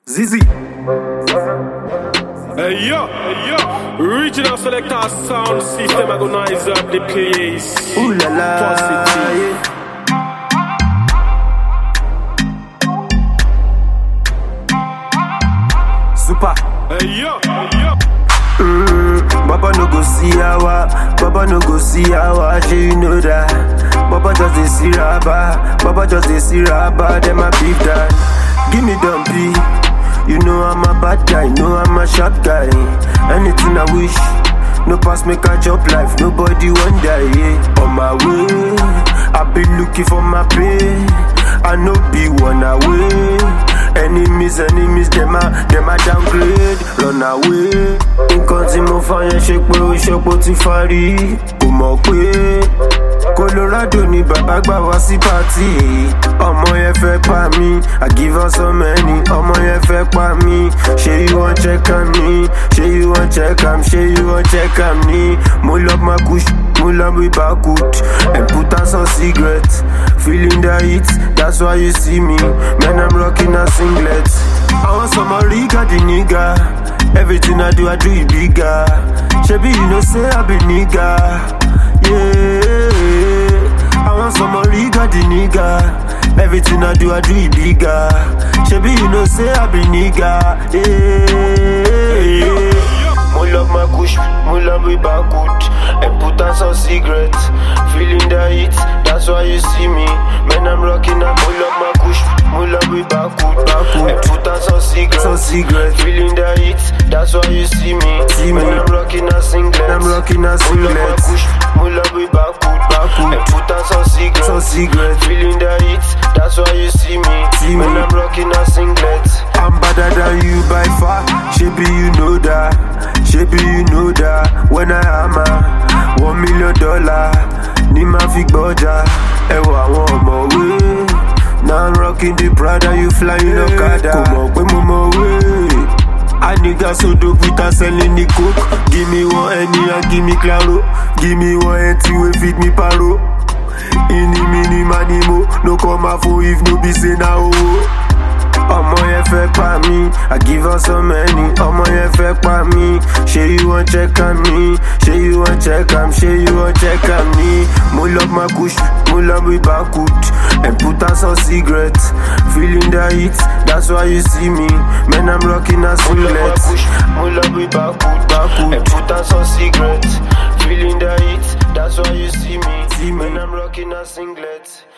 Zizi. Hey yo, regional selector sound system agonize up the place. Ooh la la, Positive. Super. Hey yo. Baba no go see our, Baba no go see our, you know that. Baba just dey see rabba, Baba just dey see rabba, them a beef that. Give me dumpy, you know I'm a bad guy, know I'm a sharp guy. Anything I wish, no pass make I chop life, nobody want die. Yeah. On my way, I been looking for my pay, I no be one away. Enemies, them a downgrade, run away. Nǹkan tí mo fà yẹn ṣe pé ó ṣọpọ̀ ti fárí. Kò mọ̀ pé Colorado ni bàbá gbà wá sí pàtì. Ọmọ yẹn fẹ́ pa mí, I give her so many. Ọmọ yẹn fẹ́ pa mí, ṣé you wan check am ni? Ṣé you wan check am? Ṣé you wan check am ni? Mo love my kush, mo love we Bakut, and put on some cigarettes. Feeling the heat, that's why you see me. Man, I'm rocking a singlet. I want some Riga, the nigga. Everything I do it bigger. Shebi, you know, say I be nigga. Yeah. I want some Riga, the nigga. Everything I do it bigger. Shebi, you know, say I be nigga. Yeah. Mo love my kush, mo love we Bakut, and put on some cigarettes. Feeling the heat, that's why you see me. Man, I'm rocking up. Mo love my kush, mo love we Bakut, and put on some cigarettes. Feeling the heat, that's why you see me. Man, I'm rocking a singlet. I'm rocking a singlet. Mo love my kush, mo love we Bakut, and put on some cigarettes. Feeling the heat, that's why you see me. Man, I'm rocking a singlet. I'm better than you by far. Shebi, you know that. Shebi, you know that. When I am $1 million, ni ma fi gbọ́jà. Ẹwà àwọn ọ̀mọ̀wé. Now I'm rocking the Prada, you flying Okada. Kò mọ̀ pé mo mọ̀ wé. A nigga so dope with a selling the coke. Give me one Henny and give me Claro. Give me one empty wey feed me paro. Ini mini manimo, no come out for if no be say na owo. Ọmọ yẹn fẹ́ pa mí, I give her so many. Ọmọ yẹn fẹ́ pa mí, ṣé you wan check am ni? Ṣé you wan check am? Ṣé you wan check am ni? Mo love my kush, mo love we Bakut, and put on some cigarettes. Feeling the heat, that's why you see me. Man, I'm rocking a singlet. Mo love my kush, mo love we Bakut, and put on some cigarettes. Feeling the heat, that's why you see me. Man, I'm rocking a singlet.